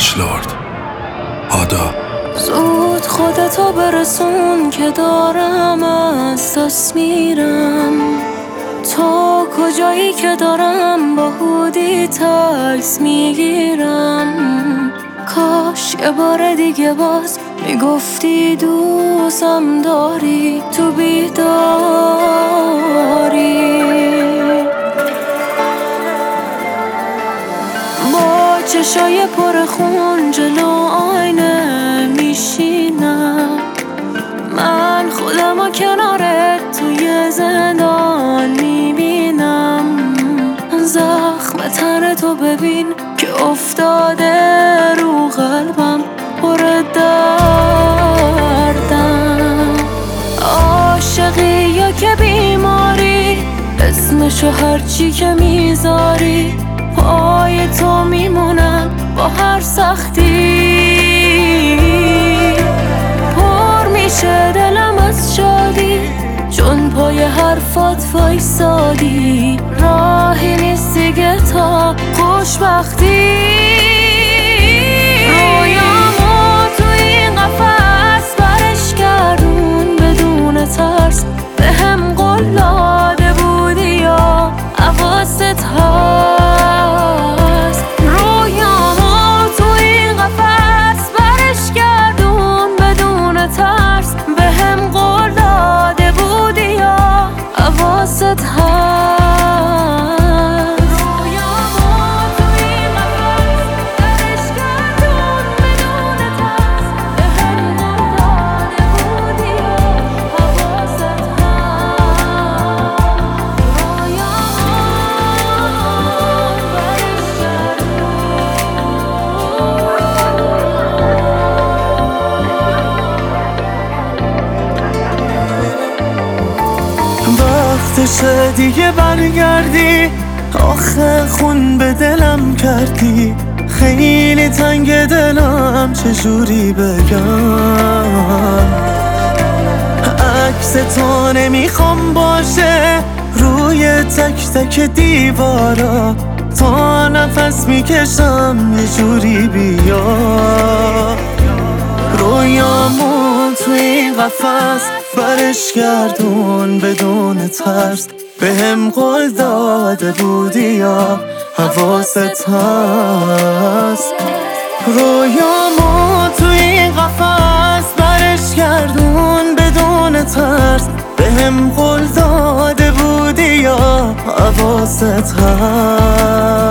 مچ لورد آدا. زود خودتو برسون که دارم از دست میرم. تا کجایی که دارم با هودی تکس میگیرم. کاش یه بار دیگه باز میگفتی دوستم داری تو بیداری. با چشای پر خون جلو آینه میشینم. من خودمو کنارت توی زندان میبینم. زخم تن تو ببین که افتاده رو قلبم پر دردم. عاشقی یا که بیماری، اسمشو هرچی که میذاری. پای تو میمونم با هر سختی. پر میشه دلم از شادی چون پای حرفات وایسادی. راهی نیست دیگه تا خوشبختی. رویامو تو این قفس برش گردون بدون ترس. به هم قول داده بودی یا حواست هست. رویامو تو این قفس برش گردون بدون ترس. به هم قول داده بودی یا حواست هست. وقتشه دیگه برگردی. آخه خون به دلم کردی. خیلی تنگ دلم چجوری بگم. عکس تو نمیخوام باشه روی تک تک دیوارا. تا نفس میکشم یه جوری بیا. رویامون تو این قفس برش گردون بدون ترس. به هم قول داده بودی یا حواست هست. رویامون تو این قفس برش گردون بدون ترس. به هم قول داده بودی یا حواست هست.